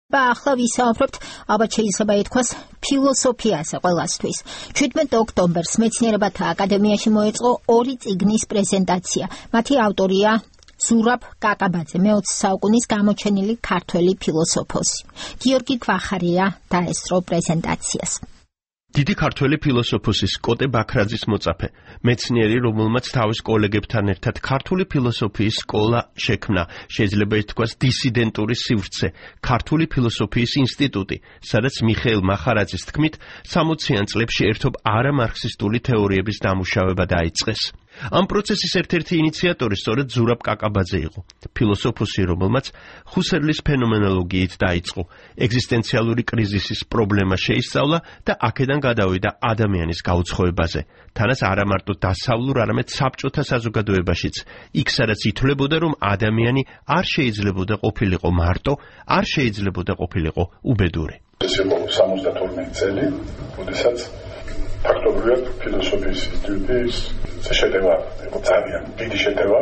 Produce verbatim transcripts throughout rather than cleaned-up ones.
Ba ახლა ვისაუბრებთ, ალბათ შეიძლება ითქვას, ფილოსოფიაზე ყველასთვის. ჩვიდმეტ ოქტომბერს მეცნიერებათა აკადემიაში მოეწყო ორი წიგნის პრეზენტაცია. მათი ავტორია ზურაბ კაკაბაძე, მეოცე საუკუნის გამოჩენილი ქართველი ფილოსოფოსი. გიორგი გვახარია დაესწრო პრეზენტაციას. დიდი ქართველი ფილოსოფოსის კოტე ბაქრაძის მოწაფე, მეცნიერი, რომელმაც თავის კოლეგებთან ერთად ქართული ფილოსოფიის სკოლა შექმნა, შეიძლება ითქვას დისიდენტური სივრცე, ქართული ფილოსოფიის ინსტიტუტი, სადაც მიხეილ მახარაძის თქმით, სამოციან წლებში ერთობ არამარქსისტული თეორიების დამუშავება დაიწყეს. ამ პროცესის ერთ-ერთი ინიციატორი სწორედ ზურაბ კაკაბაძე იყო, ფილოსოფოსი, რომელმაც ჰუსერლის ფენომენოლოგიით დაიწყო, ეგზისტენციალური კრიზისის პრობლემა შეისწავლა და აქედან გადავიდა ადამიანის გაუცხოებაზე, თანაც არა მარტო დასავლურ, არამედ საბჭოთა საზოგადოებაშიც, იქ სადაც ითვლებოდა, რომ ადამიანი არ შეიძლებოდა ყოფილიყო მარტო, არ შეიძლებოდა ყოფილიყო უბედური. ეს იყო სამოცდათორმეტი წელი, როდესაც ფაქტობრივად ფილოსოფიის ინსტიტუტის შეტევა იყო ძალიან დიდი შეტევა.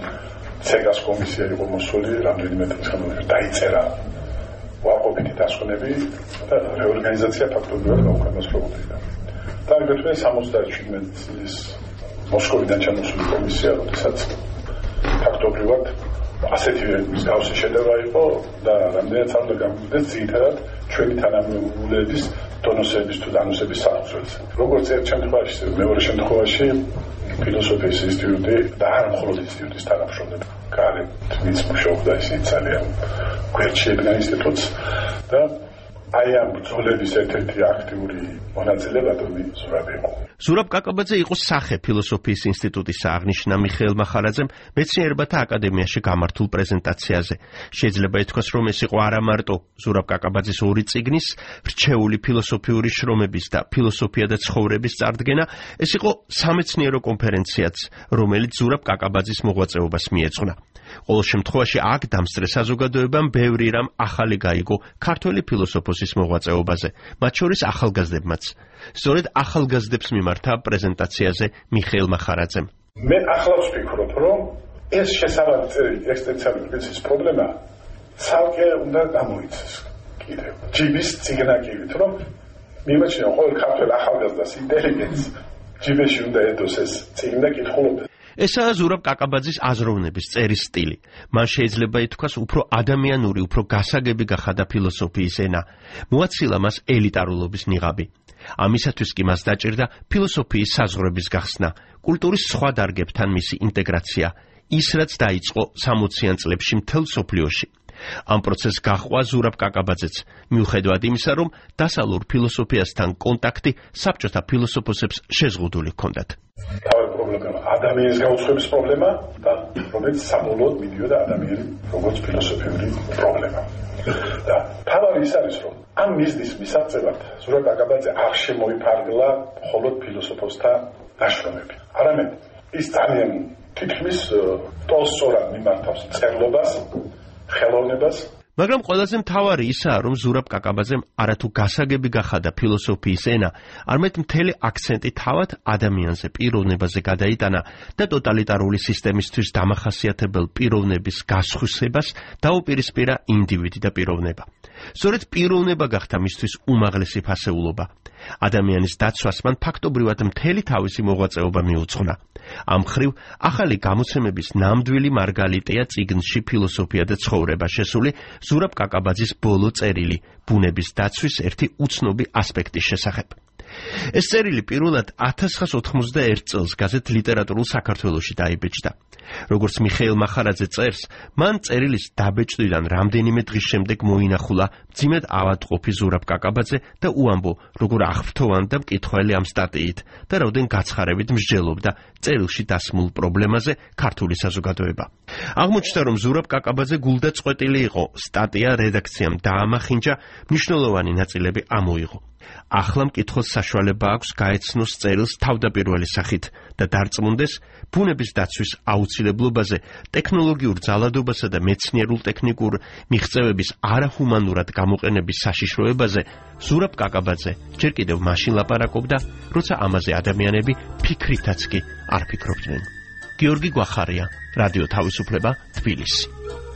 ცეგას კომისია იყო მოსული, რამდენიმე დღის განმავლობაში დაიწერა უარყოფითი დასკვნები და რეორგანიზაცია ფაქტობრივად გაუკეთებიათ. და აგრეთვე სამოცდაშვიდმეტი წლის მოსკოვიდან ჩამოსული კომისია, როდესაც ფაქტობრივად ასეთი მსგავსი შეტევა იყო და რამდენიც არ უნდა გამოვიდეს ძირითადად ჩვენი თანამემამულეების დონოსების თუ დანოსების საფუძველზე. როგორც ერთ შემთხვევაში, მეორე შემთხვევაში ფილოსოფიის ინსტიტუტი და არ მხოლოდ ინსტიტუტის თანამშრომლები, გარეთ ვინც მუშაობდა ისინი ძალიან გვერდში ედგა ინსტიტუტს და აი ამ ბრძოლების ერთ-ერთი აქტიური მონაწილეები ზურაბ იყო. ზურაბ კაკაბაძე იყო სახე ფილოსოფიის ინსტიტუტის აღნიშნა მიხეილ მახარაძემ მეცნიერებათა აკადემიაში გამართულ პრეზენტაციაზე. შეიძლება ითქვას, რომ ეს იყო არა მარტო ზურაბ კაკაბაძის ორი წიგნის, რჩეული ფილოსოფიური შრომების და ფილოსოფია და ცხოვრების წარდგენა, ეს იყო სამეცნიერო კონფერენციაც, რომელიც ზურაბ კაკაბაძის მოღვაწეობას მიეძღვნა. ყოველ შემთხვევაში აქ დამსწრე საზოგადოებამ ბევრი რამ ახალი გაიგო ქართველი ფილოსოფოსის მოღვაწეობაზე, მათ შორის ახალგაზრდებმაც. სწორედ ახალგაზრდებს მიმართა პრეზენტაციაზე მიხეილ მახარაძემ. მე ახლა ვფიქრობ, რომ ეს შესაბამისი ეგზისტენციალური კრიზისის პრობლემა ცალკე უნდა გამოიცეს კიდევ. ჯიბის ციგნაკივით, რომ მიმაჩნია ყოველ ქართველ ახალგაზრდას ინტელიგენტს ჯიბეში უნდა ედოს ეს ციგნა კითხულობდეს. ესაა ზურაბ კაკაბაძის აზროვნების წერის სტილი. მან შეიძლება ითქვას, უფრო ადამიანური, უფრო გასაგები გახადა ფილოსოფიის ენა. მოაცილა მას ელიტარულობის ნიღაბი. ამისათვის კი მას დაჭირდა ფილოსოფიის საზღვრების გახსნა, კულტურის სხვა დარგებთან მისი ინტეგრაცია, ის რაც დაიწყო სამოციან წლებში მთელ მსოფლიოში. ამ პროცესს გაჰყვა ზურაბ კაკაბაძეც, მიუხედავად იმისა, რომ დასავლურ ფილოსოფიასთან კონტაქტი საბჭოთა ფილოსოფოსებს შეზღუდული ჰქონდათ. თავი პრობლემა ადამიანის გაუცხოების პრობლემა და რომელიც საბოლოოდ მიდიოდა ადამიანი როგორც ფილოსოფიური პრობლემა. და თავი ის არის, რომ ამ მიზნის მისაღწევად ზურაბ კაკაბაძე არ შემოიფარგლა მხოლოდ ფილოსოფოსთა ნაშრომები. არამედ ის ძალიან თითქმის ტოლსტოიად მიმართავს წერლობას, ხელოვნებას. მაგრამ ყველაზე მთავარი ისაა, რომ ზურაბ კაკაბაძემ არათუ გასაგები გახადა ფილოსოფიის ენა, არამედ მთელი აქცენტი თავად ადამიანზე, პიროვნებაზე გადაიტანა და ტოტალიტარული სისტემისთვის დამახასიათებელ პიროვნების გასხვისებას დაუპირისპირა ინდივიდი და პიროვნება. სწორედ პიროვნება გახდა მისთვის უმაღლესი ფასეულობა. ადამიანის დაცვას მან ფაქტობრივად მთელი თავისი მოღვაწეობა მიუძღვნა. ამ მხრივ ახალი გამოცემების ნამდვილი მარგალიტია წიგნში ფილოსოფია და ცხოვრება შესული ზურაბ კაკაბაძის ბოლო წერილი ბუნების დაცვის ერთი უცნობი ასპექტის შესახებ. ეს წერილი პირველად ათას ცხრაას ოთხმოცდაერთ წელს გაზეთ ლიტერატურულ საქართველოში დაიბეჭდა. როგორც მიხეილ მახარაძე წერს, მან წერილის დაბეჭდვიდან რამდენიმე დღის შემდეგ მოინახულა მძიმედ ავადმყოფი ზურაბ კაკაბაძე და უამბო, როგორ აღფრთოვანდა მკითხველი ამ სტატიით და რამდენ გაცხარებით მსჯელობდა წერილში დასმულ პრობლემაზე ქართული საზოგადოება. აღმოჩნდა, რომ ზურაბ კაკაბაძე გულდაწყვეტილი იყო, სტატია რედაქციამ დაამახინჯა, მნიშვნელოვანი ნაწილები ამოიღო. ახლა მკითხველს საშუალება აქვს გაეცნოს წერილს თავდაპირველი სახით და დარწმუნდეს ბუნების დაცვის აუცილებლობაზე, ტექნოლოგიურ ძალადობასა და მეცნიერულ-ტექნიკურ მიღწევების არაჰუმანურად გამოყენების საშიშროებაზე ზურაბ კაკაბაძე ჯერ კიდევ მაშინ ლაპარაკობდა, როცა ამაზე ადამიანები ფიქრითაც კი არ ფიქრობდნენ. გიორგი გვახარია, რადიო თავისუფლება, თბილისი.